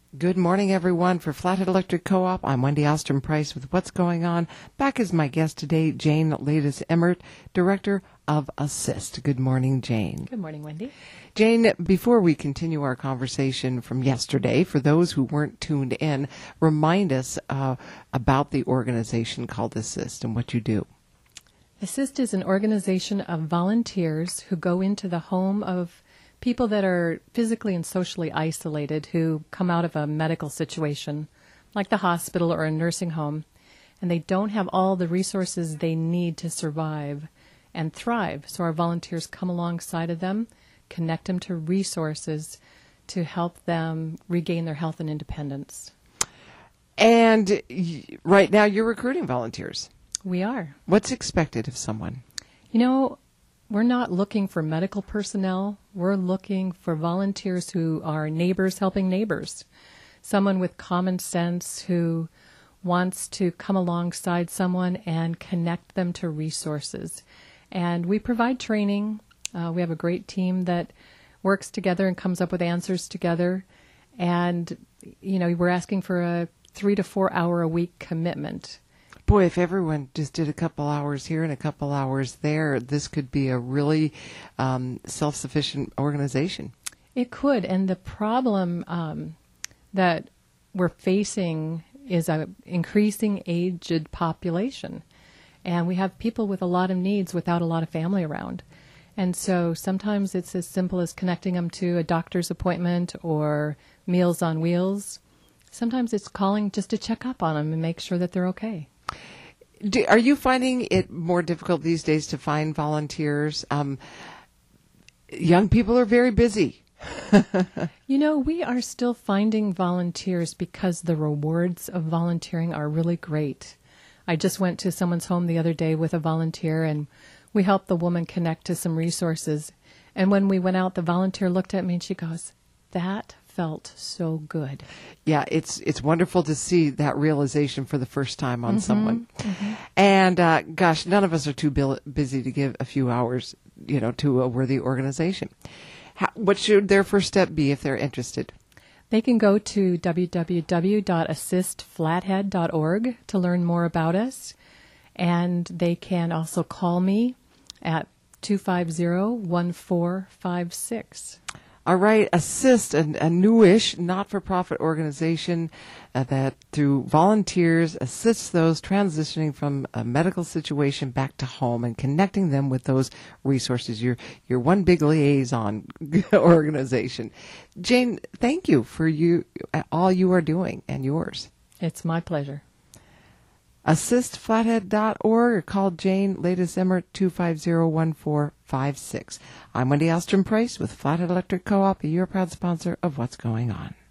Good morning, everyone. For Flathead Electric Co-op, I'm Wendy Ostrom Price with What's Going On. Back as my guest today, Jane Ladis-Emmert, Director of Assist. Good morning, Jane. Good morning, Wendy. Jane, before we continue our conversation from yesterday, for those who weren't tuned in, remind us about the organization called Assist and what you do. Assist is an organization of volunteers who go into the home of people that are physically and socially isolated, who come out of a medical situation, like the hospital or a nursing home, and they don't have all the resources they need to survive and thrive. So our volunteers come alongside of them, connect them to resources to help them regain their health and independence. And right now you're recruiting volunteers. We are. What's expected of someone? You know, we're not looking for medical personnel. We're looking for volunteers who are neighbors helping neighbors. Someone with common sense who wants to come alongside someone and connect them to resources. And we provide training. We have a great team that works together and comes up with answers together. And, you know, we're asking for a 3 to 4 hour a week commitment. Boy, if everyone just did a couple hours here and a couple hours there, this could be a really self-sufficient organization. It could. And the problem that we're facing is an increasing aged population. And we have people with a lot of needs without a lot of family around. And so sometimes it's as simple as connecting them to a doctor's appointment or Meals on Wheels. Sometimes it's calling just to check up on them and make sure that they're okay. Are you finding it more difficult these days to find volunteers? Young people are very busy. You know, we are still finding volunteers because the rewards of volunteering are really great. I just went to someone's home the other day with a volunteer, and we helped the woman connect to some resources. And when we went out, the volunteer looked at me and she goes, "That felt so good." Yeah, it's wonderful to see that realization for the first time on someone. Mm-hmm. And gosh, none of us are too busy to give a few hours, you know, to a worthy organization. What should their first step be if they're interested? They can go to www.assistflathead.org to learn more about us. And they can also call me at 250-1456. All right, Assist, a newish not-for-profit organization that through volunteers assists those transitioning from a medical situation back to home and connecting them with those resources. You're one big liaison organization. Jane, thank you for all you are doing and yours. It's my pleasure. AssistFlathead.org or call Jane Ladis-Emmert 250-1456. I'm Wendy Ostrom Price with Flathead Electric Co-op, your proud sponsor of What's Going On.